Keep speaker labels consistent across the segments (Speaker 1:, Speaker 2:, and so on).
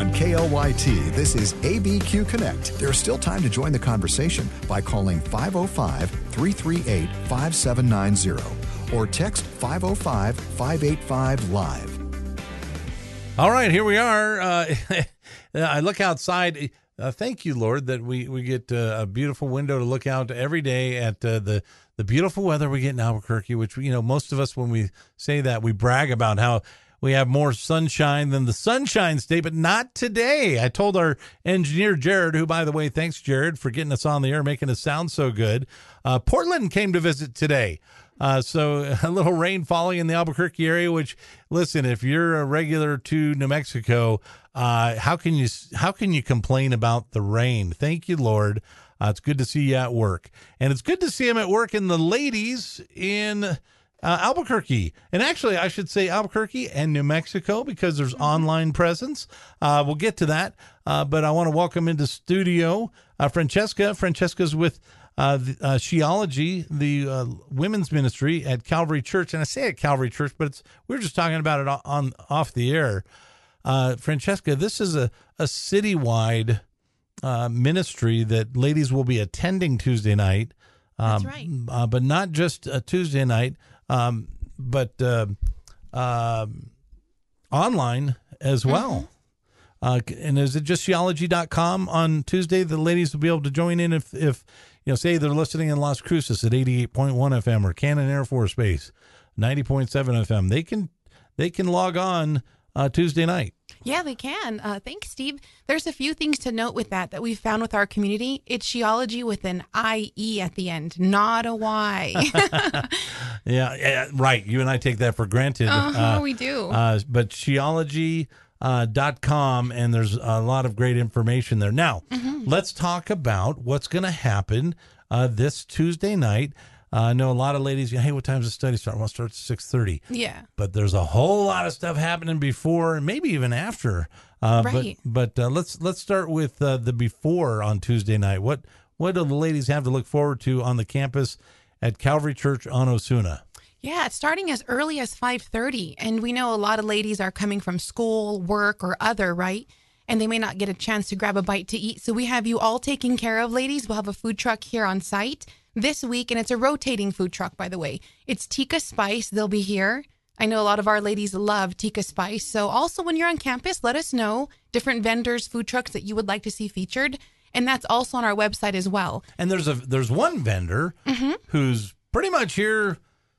Speaker 1: On KLYT, this is ABQ Connect. There's still time to join the conversation by calling 505-338-5790 or text 505-585-LIVE.
Speaker 2: All right, here we are. I look outside. Thank you, Lord, that we get a beautiful window to look out every day at the beautiful weather we get in Albuquerque, which, most of us, when we say that, we brag about how we have more sunshine than the Sunshine State, but not today. I told our engineer, Jared, who, by the way, thanks, Jared, for getting us on the air, making us sound so good. Portland came to visit today. So a little rain falling in the Albuquerque area, which, listen, if you're a regular to New Mexico, how can you complain about the rain? Thank you, Lord. It's good to see you at work. And it's good to see him at work in the ladies in Albuquerque. And actually, I should say Albuquerque and New Mexico, because there's online presence. We'll get to that. But I want to welcome into studio Francesca. Francesca's with Sheology, the women's ministry at Calvary Church. And I say at Calvary Church, but we were just talking about it off the air. Francesca, this is a citywide ministry that ladies will be attending Tuesday night.
Speaker 3: That's right.
Speaker 2: But not just a Tuesday night, but online as well. And is it just Sheology.com on Tuesday? The ladies will be able to join in if say they're listening in Las Cruces at 88.1 FM or Cannon Air Force Base, 90.7 FM. They can log on Tuesday night.
Speaker 3: Yeah, they can. Thanks, Steve. There's a few things to note with that we've found with our community. It's Sheology with an I-E at the end, not a Y.
Speaker 2: Yeah, right. You and I take that for granted.
Speaker 3: We do.
Speaker 2: But Sheology.com, and there's a lot of great information there. Now, let's talk about what's going to happen this Tuesday night. I know a lot of ladies, hey, what time does the study start? Well, it starts at 6:30.
Speaker 3: Yeah.
Speaker 2: But there's a whole lot of stuff happening before and maybe even after.
Speaker 3: Right.
Speaker 2: But let's start with the before on Tuesday night. What do the ladies have to look forward to on the campus at Calvary Church on Osuna?
Speaker 3: Yeah, it's starting as early as 5:30. And we know a lot of ladies are coming from school, work, or other, right? And they may not get a chance to grab a bite to eat. So we have you all taken care of, ladies. We'll have a food truck here on site this week, and it's a rotating food truck, by the way. It's Tika Spice. They'll be here. I know a lot of our ladies love Tika Spice. So also when you're on campus, let us know different vendors, food trucks that you would like to see featured. And that's also on our website as well.
Speaker 2: And there's one vendor who's pretty much here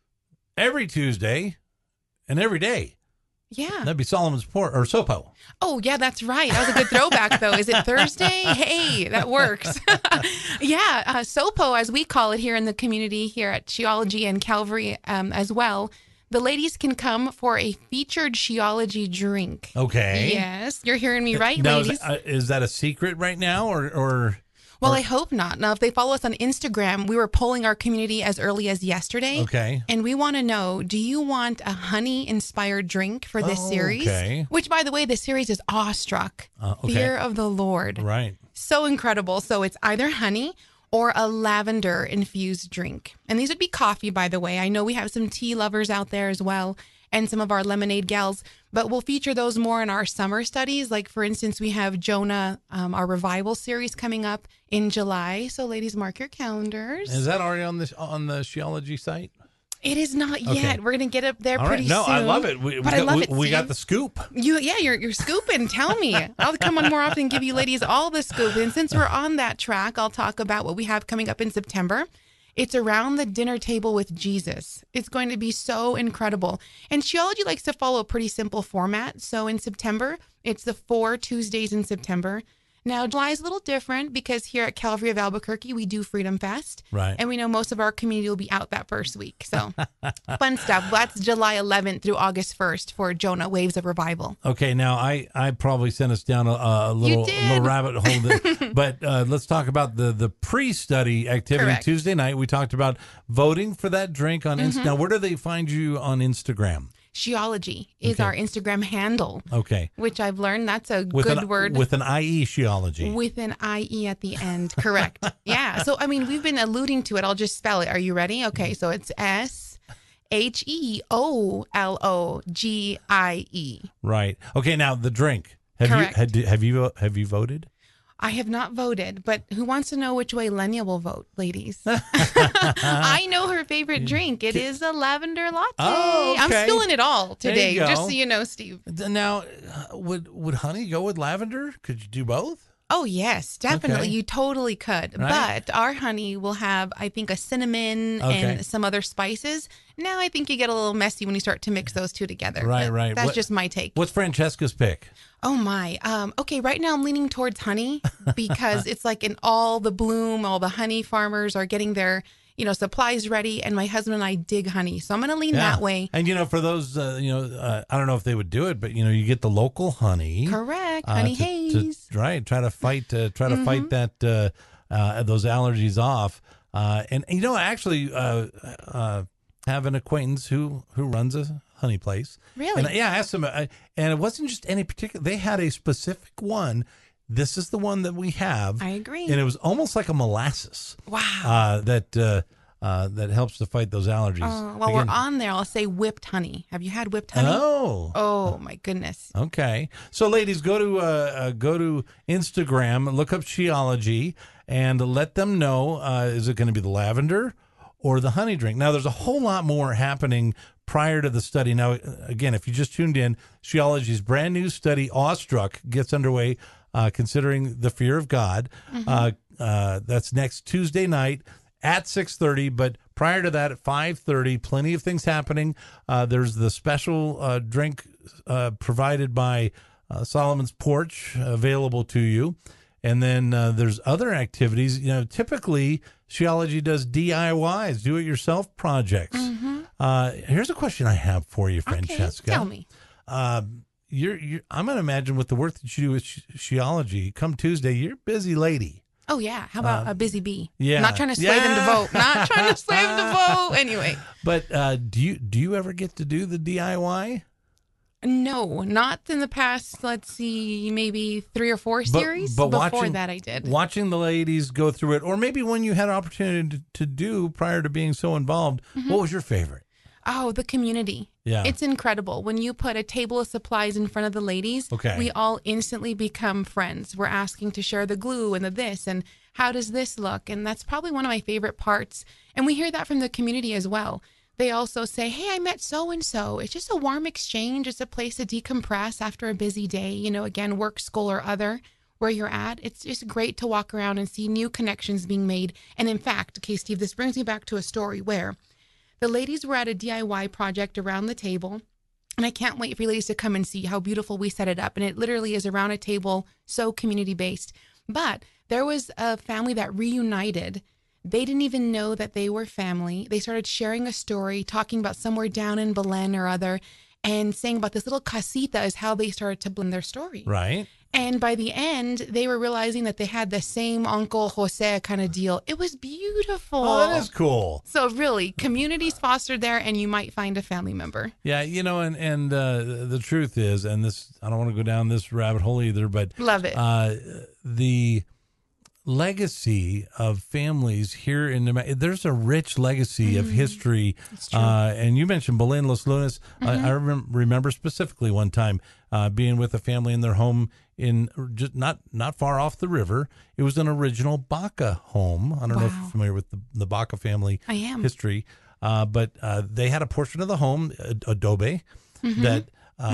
Speaker 2: every Tuesday and every day.
Speaker 3: Yeah.
Speaker 2: That'd be Solomon's Port or Sopo.
Speaker 3: Oh, yeah, that's right. That was a good throwback, though. Is it Thursday? Hey, that works. Yeah, Sopo, as we call it here in the community here at Sheology and Calvary as well. The ladies can come for a featured Sheology drink.
Speaker 2: Okay.
Speaker 3: Yes, you're hearing me right,
Speaker 2: now,
Speaker 3: ladies.
Speaker 2: Is that a secret right now or?
Speaker 3: Well, I hope not. Now, if they follow us on Instagram, we were polling our community as early as yesterday.
Speaker 2: Okay.
Speaker 3: And we want to know, do you want a honey-inspired drink for this series?
Speaker 2: Okay.
Speaker 3: Which, by the way, the series is Awestruck, Fear of the Lord.
Speaker 2: Right.
Speaker 3: So incredible. So it's either honey or a lavender-infused drink. And these would be coffee, by the way. I know we have some tea lovers out there as well, and some of our lemonade gals, but we'll feature those more in our summer studies. Like, for instance, we have Jonah, our revival series coming up in July. So ladies, mark your calendars.
Speaker 2: Is that already on the Sheology site?
Speaker 3: It is not yet.
Speaker 2: Okay.
Speaker 3: We're going to get up there
Speaker 2: All
Speaker 3: pretty
Speaker 2: right. No,
Speaker 3: soon.
Speaker 2: I love it. We got the scoop.
Speaker 3: You're scooping. Tell me. I'll come on more often and give you ladies all the scoop. And since we're on that track, I'll talk about what we have coming up in September. It's Around the Dinner Table with Jesus. It's going to be so incredible. And Sheology likes to follow a pretty simple format. So in September, it's the 4 Tuesdays in September. Now, July is a little different because here at Calvary of Albuquerque, we do Freedom Fest.
Speaker 2: Right.
Speaker 3: And we know most of our community will be out that first week. So fun stuff. That's July 11th through August 1st for Jonah Waves of Revival.
Speaker 2: Okay. Now, I probably sent us down a little rabbit hole. But let's talk about the pre-study activity.
Speaker 3: Correct.
Speaker 2: Tuesday night. We talked about voting for that drink on Instagram. Now, where do they find you on Instagram?
Speaker 3: Sheology is our Instagram handle.
Speaker 2: Okay.
Speaker 3: Which I've learned that's a good word.
Speaker 2: With an IE, Sheology.
Speaker 3: With an IE at the end. Correct. Yeah. So, I mean, we've been alluding to it. I'll just spell it. Are you ready? Okay. So it's SHEOLOGIE.
Speaker 2: Right. Okay. Now, the drink.
Speaker 3: Correct.
Speaker 2: Have you voted?
Speaker 3: I have not voted, but who wants to know which way Lenya will vote, ladies? I know her favorite drink. It is a lavender latte.
Speaker 2: Oh, okay.
Speaker 3: I'm spilling it all today,
Speaker 2: There you go.
Speaker 3: just so you know, Steve.
Speaker 2: Now, would honey go with lavender? Could you do both?
Speaker 3: Oh, yes, definitely.
Speaker 2: Okay.
Speaker 3: You totally could.
Speaker 2: Right.
Speaker 3: But our honey will have, I think, a cinnamon
Speaker 2: Okay.
Speaker 3: and some other spices. Now I think you get a little messy when you start to mix those two together.
Speaker 2: Right,
Speaker 3: But
Speaker 2: right.
Speaker 3: That's
Speaker 2: What-
Speaker 3: just my take.
Speaker 2: What's Francesca's pick?
Speaker 3: Oh my. Okay, right now I'm leaning towards honey because it's like in all the bloom, all the honey farmers are getting their, supplies ready, and my husband and I dig honey. So I'm going to lean that way.
Speaker 2: And for those, I don't know if they would do it, but you get the local honey.
Speaker 3: Correct. Honey haze.
Speaker 2: Right. Try to fight that those allergies off. And I actually have an acquaintance who runs a honey place.
Speaker 3: Really?
Speaker 2: And I asked him, and it wasn't just any particular. They had a specific one. This is the one that we have.
Speaker 3: I agree.
Speaker 2: And it was almost like a molasses.
Speaker 3: Wow.
Speaker 2: That helps to fight those allergies.
Speaker 3: While
Speaker 2: Again-
Speaker 3: we're on there, I'll say whipped honey. Have you had whipped honey? Oh my goodness.
Speaker 2: Okay. So, ladies, go to Instagram, look up Sheology, and let them know, is it going to be the lavender or the honey drink? Now, there's a whole lot more happening prior to the study. Now, again, if you just tuned in, Sheology's brand new study, Awestruck, gets underway, considering the fear of God. That's next Tuesday night at 6:30, but prior to that at 5:30, plenty of things happening. There's the special drink provided by Solomon's Porch available to you. And then there's other activities. Typically Sheology does DIYs, do-it-yourself projects. Here's a question I have for you, Francesca.
Speaker 3: Okay, tell me.
Speaker 2: I'm going to imagine with the work that you do with Sheology, come Tuesday, you're a busy lady.
Speaker 3: Oh, yeah. How about a busy bee?
Speaker 2: Yeah.
Speaker 3: Not trying to sway them to vote. Not trying to sway them to vote. Anyway.
Speaker 2: But do you ever get to do the DIY?
Speaker 3: No, not in the past, let's see, maybe 3 or 4 series.
Speaker 2: But
Speaker 3: Before that, I did.
Speaker 2: Watching the ladies go through it, or maybe when you had an opportunity to do prior to being so involved, what was your favorite?
Speaker 3: Oh, the community.
Speaker 2: Yeah.
Speaker 3: It's incredible. When you put a table of supplies in front of the ladies,
Speaker 2: Okay.
Speaker 3: we all instantly become friends. We're asking to share the glue and the this, and how does this look? And that's probably one of my favorite parts. And we hear that from the community as well. They also say, hey, I met so-and-so. It's just a warm exchange. It's a place to decompress after a busy day, again, work, school, or other, where you're at. It's just great to walk around and see new connections being made. And in fact, okay, Steve, this brings me back to a story where the ladies were at a DIY project around the table, and I can't wait for you ladies to come and see how beautiful we set it up. And it literally is around a table, so community-based. But there was a family that reunited. They didn't even know that they were family. They started sharing a story, talking about somewhere down in Belen or other, and saying about this little casita is how they started to blend their story.
Speaker 2: Right.
Speaker 3: And by the end, they were realizing that they had the same Uncle Jose kind of deal. It was beautiful.
Speaker 2: Oh, that is cool.
Speaker 3: So really, communities fostered there, and you might find a family member.
Speaker 2: Yeah, and the truth is, and this, I don't want to go down this rabbit hole either, but
Speaker 3: Love it.
Speaker 2: The legacy of families here in New Mexico, there's a rich legacy of history.
Speaker 3: It's true.
Speaker 2: And you mentioned Belen, Los Lunas. I remember specifically one time being with a family in their home in just not far off the river. It was an original Baca home. I don't know if you're familiar with the Baca family
Speaker 3: I am.
Speaker 2: history, but they had a portion of the home, adobe, that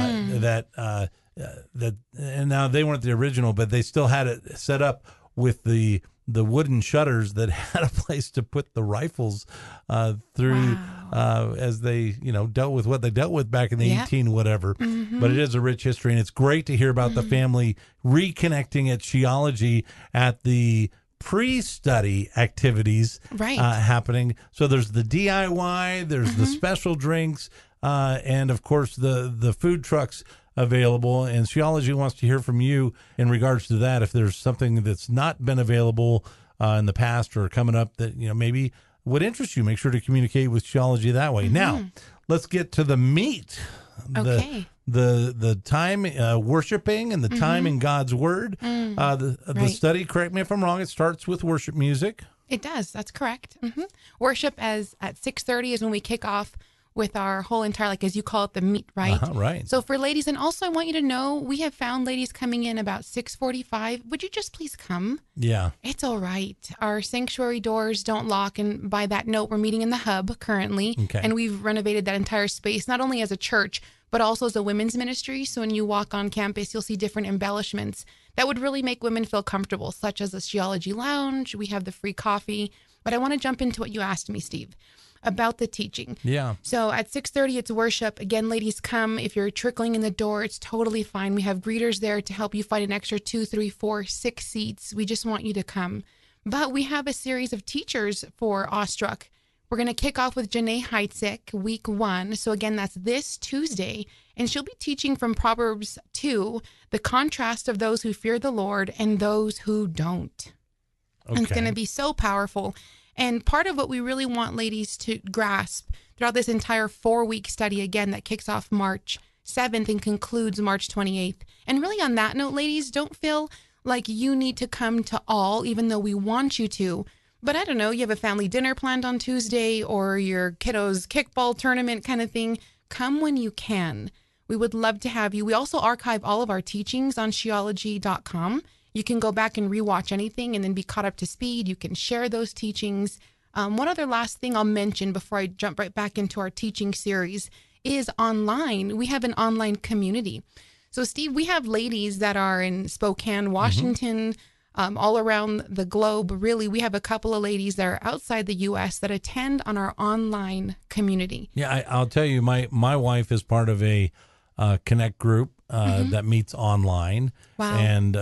Speaker 2: and now they weren't the original, but they still had it set up with the wooden shutters that had a place to put the rifles through as they dealt with what they dealt with back in the 18 whatever. But it is a rich history, and it's great to hear about the family reconnecting at Sheology at the pre-study activities happening. So there's the DIY, there's the special drinks, and of course the food trucks available, and Sheology wants to hear from you in regards to that. If there's something that's not been available in the past or coming up that maybe would interest you, make sure to communicate with Sheology that way. Now, let's get to the meat.
Speaker 3: Okay.
Speaker 2: The time worshiping and the time in God's Word. The study, correct me if I'm wrong, it starts with worship music.
Speaker 3: It does. That's correct. Worship at 6:30 is when we kick off with our whole entire, like as you call it, the meet, right?
Speaker 2: Right.
Speaker 3: So for ladies, and also I want you to know, we have found ladies coming in about 6:45. Would you just please come?
Speaker 2: Yeah.
Speaker 3: It's all right. Our sanctuary doors don't lock. And by that note, we're meeting in the hub currently.
Speaker 2: Okay.
Speaker 3: And we've renovated that entire space, not only as a church, but also as a women's ministry. So when you walk on campus, you'll see different embellishments that would really make women feel comfortable, such as a Sheology lounge. We have the free coffee. But I want to jump into what you asked me, Steve, about the teaching.
Speaker 2: Yeah.
Speaker 3: So at 6:30, it's worship. Again, ladies, come. If you're trickling in the door, it's totally fine. We have greeters there to help you find an extra 2, 3, 4, 6 seats. We just want you to come. But we have a series of teachers for Awestruck. We're going to kick off with Janae Heitzig, week 1. So again, that's this Tuesday. And she'll be teaching from Proverbs 2, the contrast of those who fear the Lord and those who don't.
Speaker 2: Okay.
Speaker 3: And it's going to be so powerful. And part of what we really want ladies to grasp throughout this entire 4-week study, again, that kicks off March 7th and concludes March 28th. And really on that note, ladies, don't feel like you need to come to all, even though we want you to. But I don't know, you have a family dinner planned on Tuesday or your kiddos' kickball tournament kind of thing. Come when you can. We would love to have you. We also archive all of our teachings on Sheology.com. You can go back and rewatch anything and then be caught up to speed. You can share those teachings. One other last thing I'll mention before I jump right back into our teaching series is online. We have an online community. So, Steve, we have ladies that are in Spokane, Washington, all around the globe. Really, we have a couple of ladies that are outside the U.S. that attend on our online community.
Speaker 2: Yeah, I'll tell you, my wife is part of a Connect group that meets online.
Speaker 3: Wow.
Speaker 2: And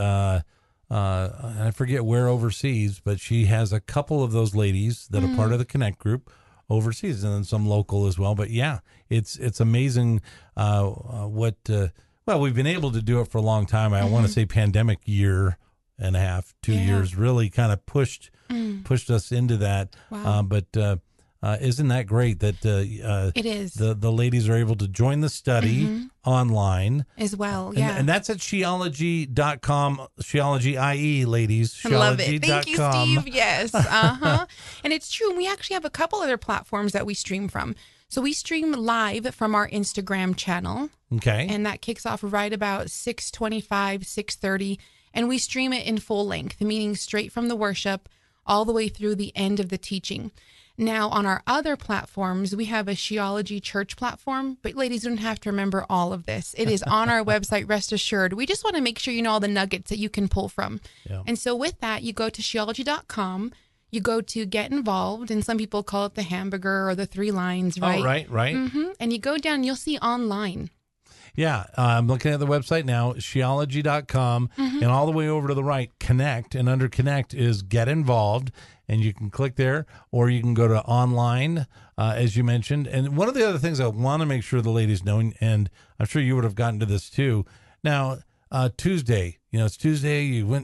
Speaker 2: I forget where overseas, but she has a couple of those ladies that are part of the Connect group overseas, and then some local as well. But yeah, it's amazing what well, we've been able to do it for a long time. I want to say pandemic year and a half, 2 years really kind of pushed us into that.
Speaker 3: Wow.
Speaker 2: But isn't that great that
Speaker 3: It is.
Speaker 2: the ladies are able to join the study online
Speaker 3: As well, yeah.
Speaker 2: and that's at Sheology.com, Sheology IE, ladies.
Speaker 3: I love it. Thank you,
Speaker 2: Sheology.com.
Speaker 3: Steve. Yes. And it's true. We actually have a couple other platforms that we stream from. So we stream live from our Instagram channel.
Speaker 2: Okay.
Speaker 3: And that kicks off right about 6:25, 6:30. And we stream it in full length, meaning straight from the worship all the way through the end of the teaching. Now, on our other platforms, we have a Sheology church platform, but ladies don't have to remember all of this. It is on our website, rest assured. We just want to make sure you know all the nuggets that you can pull from.
Speaker 2: Yeah.
Speaker 3: And so with that, you go to Sheology.com, you go to Get Involved, and some people call it the hamburger or the 3 lines, right?
Speaker 2: Oh, right.
Speaker 3: And you go down, you'll see online.
Speaker 2: Yeah, I'm looking at the website now, Sheology.com, and all the way over to the right, Connect, and under Connect is Get Involved, and you can click there, or you can go to online, as you mentioned. And one of the other things I want to make sure the ladies know, and I'm sure you would have gotten to this too. Now, Tuesday, it's Tuesday, you went,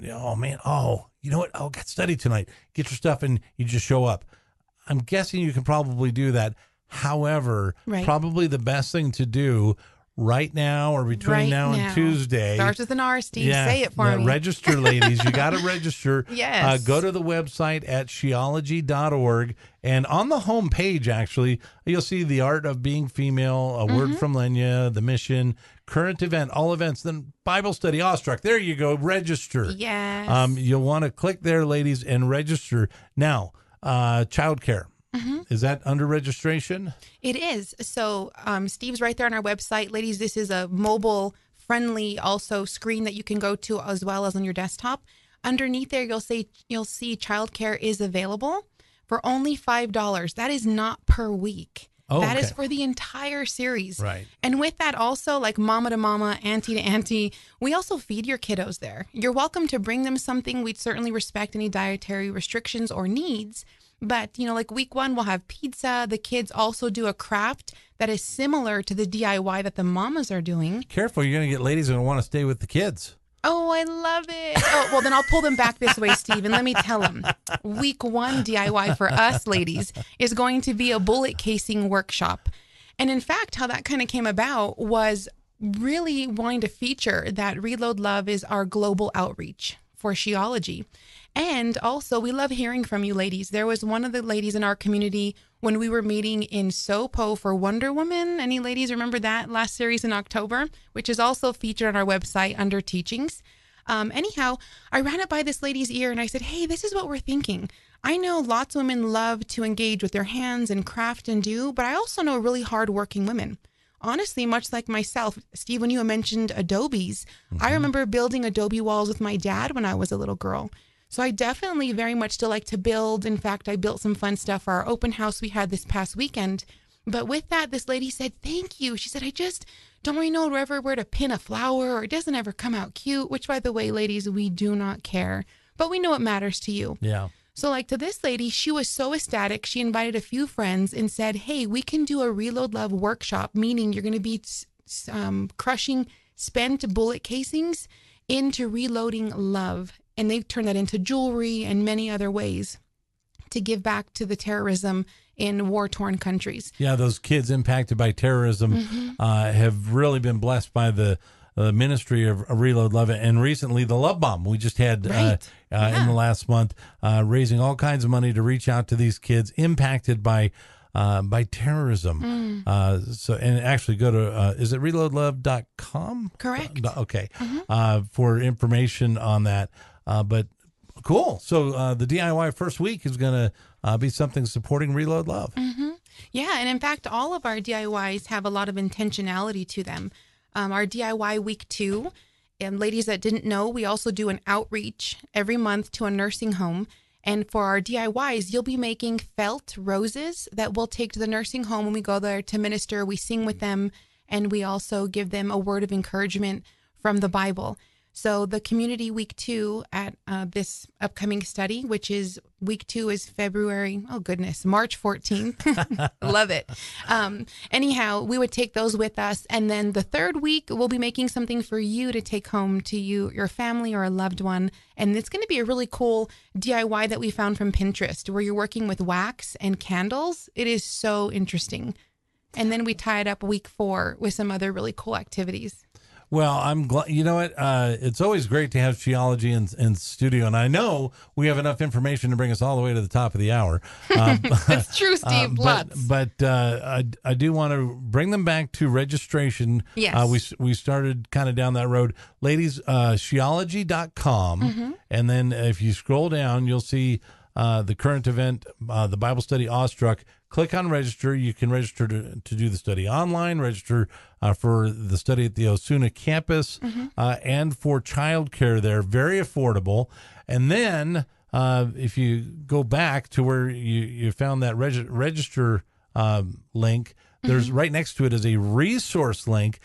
Speaker 2: you know what? I'll get study tonight. Get your stuff and you just show up. I'm guessing you can probably do that. However, probably the best thing to do right now or between now and Tuesday.
Speaker 3: Starts with an R, Steve. Say it for me.
Speaker 2: Register, ladies. You got to register.
Speaker 3: Yes.
Speaker 2: Go to the website at Sheology.org. And on the home page, actually, you'll see the art of being female, a word from Lenya, the mission, current event, all events, then Bible study, Awestruck. There you go. Register.
Speaker 3: Yes.
Speaker 2: You'll want to click there, ladies, and register. Now, childcare. Is that under registration?
Speaker 3: It is. So Steve's right there on our website. Ladies, this is a mobile-friendly also screen that you can go to as well as on your desktop. Underneath there, you'll see childcare is available for only $5. That is not per week.
Speaker 2: Oh,
Speaker 3: that is
Speaker 2: okay.
Speaker 3: for the entire series.
Speaker 2: Right.
Speaker 3: And with that also, like mama to mama, auntie to auntie, we also feed your kiddos there. You're welcome to bring them something. We'd certainly respect any dietary restrictions or needs. But, like week 1, we'll have pizza. The kids also do a craft that is similar to the DIY that the mamas are doing.
Speaker 2: Careful, you're going to get ladies who want to stay with the kids.
Speaker 3: Oh, I love it. Oh, well, then I'll pull them back this way, Steve, and let me tell them. Week 1 DIY for us ladies is going to be a bullet casing workshop. And in fact, how that kind of came about was really wanting to feature that Reload Love is our global outreach for Sheology. And also, we love hearing from you ladies. There was one of the ladies in our community when we were meeting in SoPo for Wonder Woman. Any ladies remember that last series in October, which is also featured on our website under teachings? Anyhow, I ran it by this lady's ear and I said, hey, this is what we're thinking. I know lots of women love to engage with their hands and craft and do, but I also know really hardworking women. Honestly, much like myself, Steve, when you mentioned Adobes, I remember building Adobe walls with my dad when I was a little girl. So I definitely very much still like to build. In fact, I built some fun stuff for our open house we had this past weekend. But with that, this lady said, thank you. She said, I just don't really know where to pin a flower, or it doesn't ever come out cute, which, by the way, ladies, we do not care. But we know it matters to you.
Speaker 2: Yeah.
Speaker 3: So like to this lady, she was so ecstatic. She invited a few friends and said, hey, we can do a Reload Love workshop, meaning you're going to be crushing spent bullet casings into reloading love. And they've turned that into jewelry and many other ways to give back to the terrorism in war-torn countries.
Speaker 2: Yeah, those kids impacted by terrorism have really been blessed by the ministry of Reload Love, and recently the Love Bomb we just had in the last month, raising all kinds of money to reach out to these kids impacted by terrorism. So, and actually go to is it reloadlove.com?
Speaker 3: Correct.
Speaker 2: Okay. For information on that. But cool. So the DIY first week is going to be something supporting Reload Love.
Speaker 3: Yeah, and in fact, all of our DIYs have a lot of intentionality to them. Our DIY week 2, and ladies that didn't know, we also do an outreach every month to a nursing home. And for our DIYs, you'll be making felt roses that we'll take to the nursing home when we go there to minister. We sing with them, and we also give them a word of encouragement from the Bible. So the community week 2 at this upcoming study, which is week 2 is March 14th. Love it. Anyhow, we would take those with us. And then the third week, we'll be making something for you to take home to you, your family, or a loved one. And it's going to be a really cool DIY that we found from Pinterest, where you're working with wax and candles. It is so interesting. And then we tie it up week 4 with some other really cool activities.
Speaker 2: Well, I'm glad. You know what? It's always great to have Sheology in studio, and I know we have enough information to bring us all the way to the top of the hour.
Speaker 3: It's true, Steve.
Speaker 2: But I do want to bring them back to registration.
Speaker 3: Yes.
Speaker 2: We started kind of down that road. Ladies, Sheology.com, and then if you scroll down, you'll see the current event, the Bible study Awestruck. Click on register. You can register to do the study online, register for the study at the Osuna campus, and for childcare there. Very affordable. And then if you go back to where you found that register link, there's right next to it is a resource link.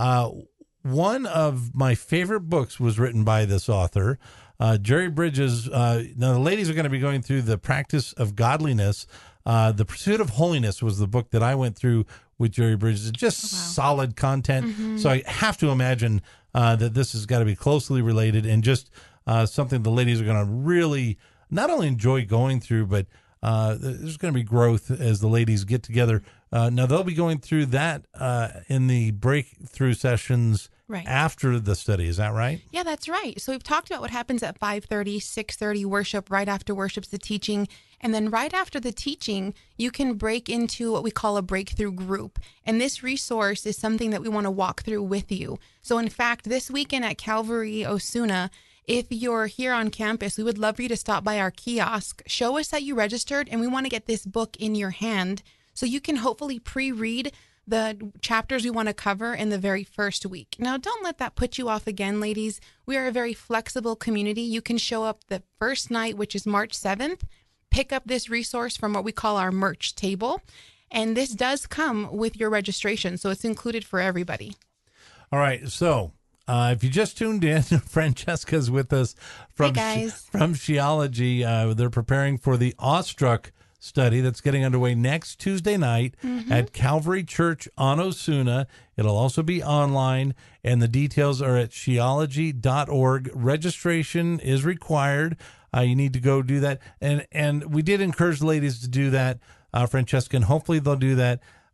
Speaker 2: One of my favorite books was written by this author, Jerry Bridges. Now, the ladies are going to be going through The Practice of Godliness. The Pursuit of Holiness was the book that I went through with Jerry Bridges. Just solid content. So I have to imagine that this has got to be closely related and just something the ladies are going to really not only enjoy going through, but there's going to be growth as the ladies get together. Now, they'll be going through that in the breakthrough sessions after the study. Is that right?
Speaker 3: Yeah, that's right. So we've talked about what happens at 5:30, 6:30 worship. Right after worship's the teaching. And then right after the teaching, you can break into what we call a breakthrough group. And this resource is something that we want to walk through with you. So in fact, this weekend at Calvary Osuna, if you're here on campus, we would love for you to stop by our kiosk, show us that you registered, and we want to get this book in your hand so you can hopefully pre-read the chapters we want to cover in the very first week. Now, don't let that put you off again, ladies. We are a very flexible community. You can show up the first night, which is March 7th, pick up this resource from what we call our merch table. And this does come with your registration, so it's included for everybody.
Speaker 2: All right. So if you just tuned in, Francesca's with us from Sheology. They're preparing for the Awestruck study that's getting underway next Tuesday night at Calvary Church on Osuna. It'll also be online, and the details are at sheology.org. Registration is required. You need to go do that. And we did encourage the ladies to do that, Francesca, and hopefully they'll do that.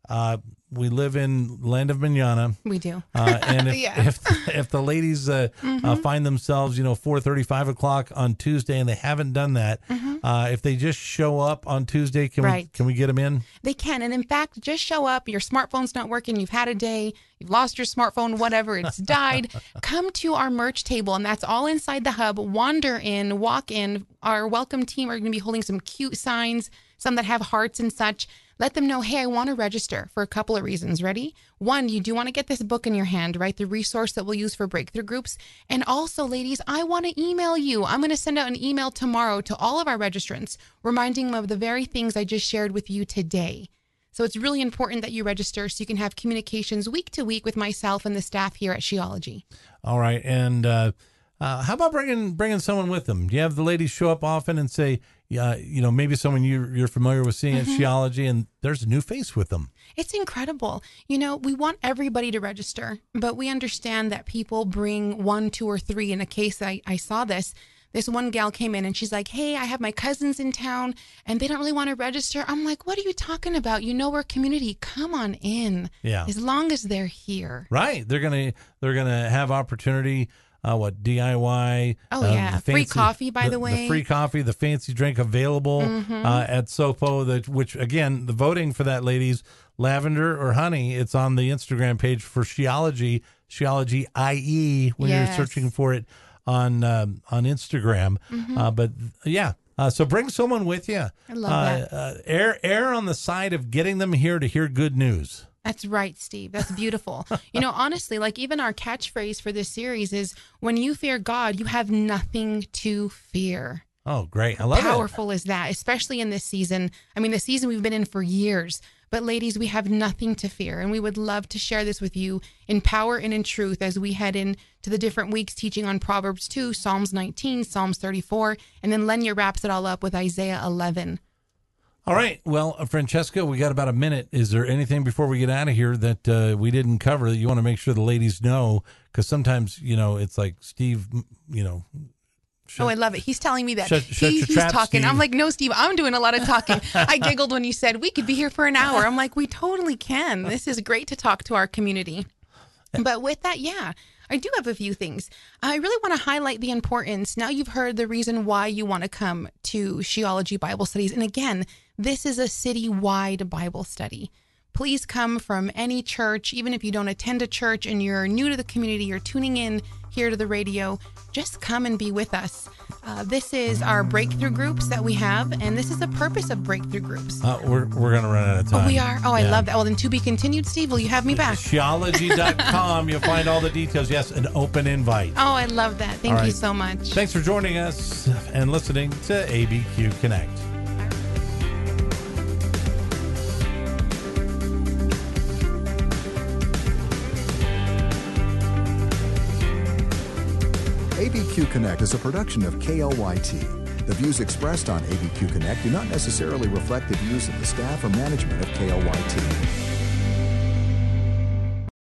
Speaker 2: We live in land of manana.
Speaker 3: We do.
Speaker 2: And if,
Speaker 3: Yeah.
Speaker 2: if the ladies find themselves, 4:30, 5 o'clock on Tuesday, and they haven't done that, if they just show up on Tuesday, can we get them in?
Speaker 3: They can. And in fact, just show up. Your smartphone's not working. You've had a day. You've lost your smartphone, whatever. It's died. Come to our merch table, and that's all inside the hub. Wander in, walk in. Our welcome team are going to be holding some cute signs, some that have hearts and such. Let them know, hey, I want to register for a couple of reasons. Ready? One, you do want to get this book in your hand, right? The resource that we'll use for breakthrough groups. And also, ladies, I want to email you. I'm going to send out an email tomorrow to all of our registrants, reminding them of the very things I just shared with you today. So it's really important that you register so you can have communications week to week with myself and the staff here at Sheology.
Speaker 2: All right. And how about bringing someone with them? Do you have the ladies show up often and say, maybe someone you're familiar with seeing at Sheology, and there's a new face with them?
Speaker 3: It's incredible. We want everybody to register, but we understand that people bring 1, 2, or 3. In a case, I saw this. This one gal came in and she's like, hey, I have my cousins in town and they don't really want to register. I'm like, what are you talking about? We're a community. Come on in.
Speaker 2: Yeah.
Speaker 3: As long as they're here.
Speaker 2: Right. They're gonna have opportunity. DIY?
Speaker 3: Oh, yeah. Free coffee, by the way.
Speaker 2: The free coffee, the fancy drink available at SOPO, which, again, the voting for that, ladies, lavender or honey, it's on the Instagram page for Sheology IE when you're searching for it on Instagram. So bring someone with you.
Speaker 3: I love that.
Speaker 2: Err on the side of getting them here to hear good news.
Speaker 3: That's right, Steve. That's beautiful. Honestly, like even our catchphrase for this series is, when you fear God, you have nothing to fear.
Speaker 2: Oh, great. I love it.
Speaker 3: How powerful is that, especially in this season? I mean, the season we've been in for years. But ladies, we have nothing to fear. And we would love to share this with you in power and in truth as we head into the different weeks teaching on Proverbs 2, Psalms 19, Psalms 34, and then Lenya wraps it all up with Isaiah 11.
Speaker 2: All right. Well, Francesca, we got about a minute. Is there anything before we get out of here that we didn't cover that you want to make sure the ladies know? Because sometimes, it's like Steve,
Speaker 3: I love it. He's telling me that
Speaker 2: he's
Speaker 3: talking.
Speaker 2: Steve.
Speaker 3: I'm like, no, Steve, I'm doing a lot of talking. I giggled when you said we could be here for an hour. I'm like, we totally can. This is great to talk to our community. But with that, I do have a few things. I really want to highlight the importance. Now you've heard the reason why you want to come to Sheology Bible Studies. And again, this is a city-wide Bible study. Please come from any church, even if you don't attend a church and you're new to the community, you're tuning in here to the radio, just come and be with us. This is our breakthrough groups that we have, and this is the purpose of breakthrough groups.
Speaker 2: We're going to run out of time.
Speaker 3: Oh, we are? Oh, I love that. Well, then to be continued, Steve, will you have me back?
Speaker 2: Sheology.com. You'll find all the details. Yes, an open invite.
Speaker 3: Oh, I love that. Thank you so much.
Speaker 2: Thanks for joining us and listening to ABQ Connect.
Speaker 1: ABQ Connect is a production of KLYT. The views expressed on ABQ Connect do not necessarily reflect the views of the staff or management of KLYT.